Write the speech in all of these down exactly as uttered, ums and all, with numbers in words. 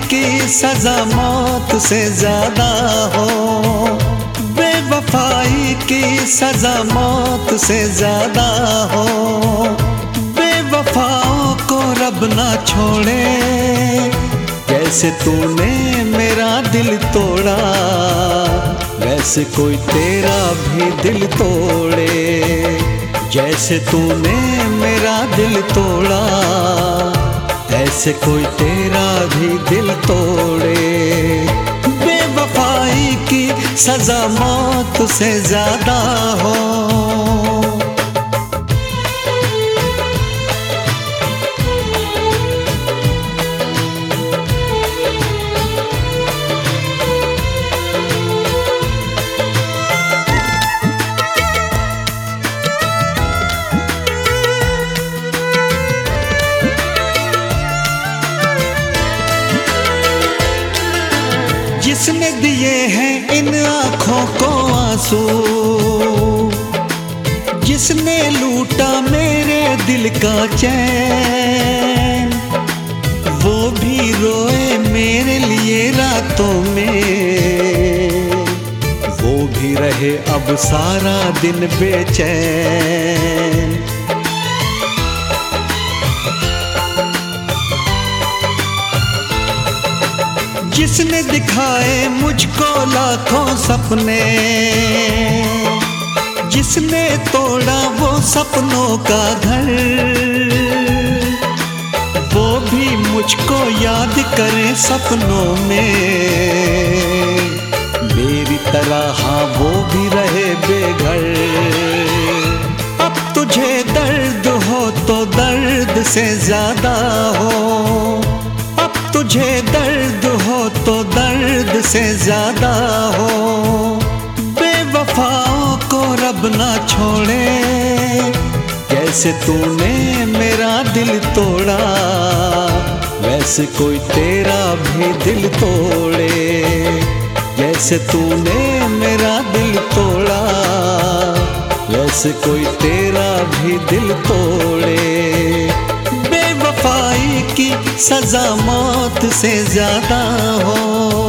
की सजा मौत से ज्यादा हो, बेवफाई की सजा मौत से ज्यादा हो। बेवफाओं को रब ना छोड़े, जैसे तूने मेरा दिल तोड़ा वैसे कोई तेरा भी दिल तोड़े। जैसे तूने मेरा दिल तोड़ा ऐसे कोई तेरा भी दिल तोड़े। बेवफाई की सजा मौत से ज्यादा हो। जिसने दिए हैं इन आँखों को आंसू, जिसने लूटा मेरे दिल का चैन, वो भी रोए मेरे लिए रातों में, वो भी रहे अब सारा दिन बेचैन। जिसने दिखाए मुझको लाखों सपने, जिसने तोड़ा वो सपनों का घर, वो भी मुझको याद करे सपनों में मेरी तरह। हाँ वो भी रहे बेघर। अब तुझे दर्द हो तो दर्द से ज्यादा हो, तुझे दर्द हो तो दर्द से ज्यादा हो। बेवफाओं को रब ना छोड़े, जैसे तूने मेरा दिल तोड़ा वैसे कोई तेरा भी दिल तोड़े। जैसे तूने मेरा दिल तोड़ा वैसे कोई तेरा भी दिल तोड़े। बेवफाई की सजा मौत से ज्यादा हो।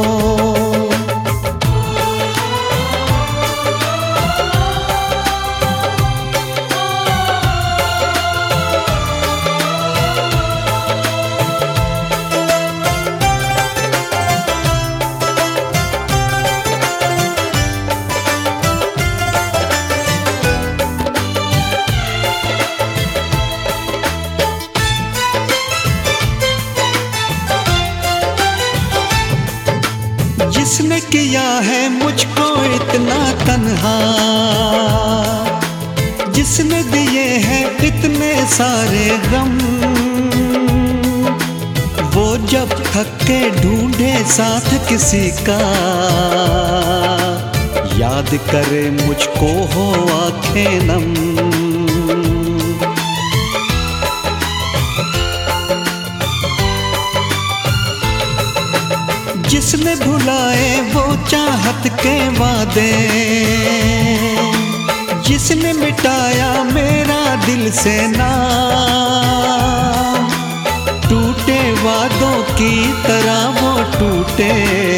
जिसने किया है मुझको इतना तन्हा, जिसने दिए हैं इतने सारे गम, वो जब थक के ढूंढे साथ किसी का, याद करे मुझको हो आंखें नम। जिसने भुलाए वो चाहत के वादे, जिसने मिटाया मेरा दिल से नाम, टूटे वादों की तरह वो टूटे,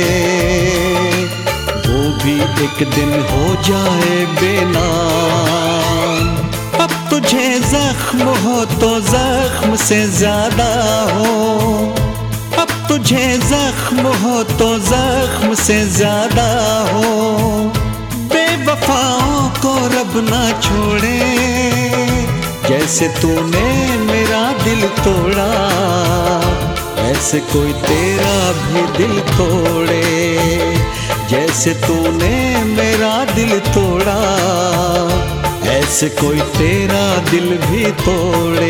वो भी एक दिन हो जाए बेनाम। अब तुझे जख्म हो तो जख्म से ज्यादा हो, तुझे जख्म हो तो जख्म से ज्यादा हो। बेवफाओं को रब ना छोड़े, जैसे तूने मेरा दिल तोड़ा ऐसे कोई तेरा भी दिल तोड़े। जैसे तूने मेरा दिल तोड़ा ऐसे कोई तेरा दिल भी तोड़े।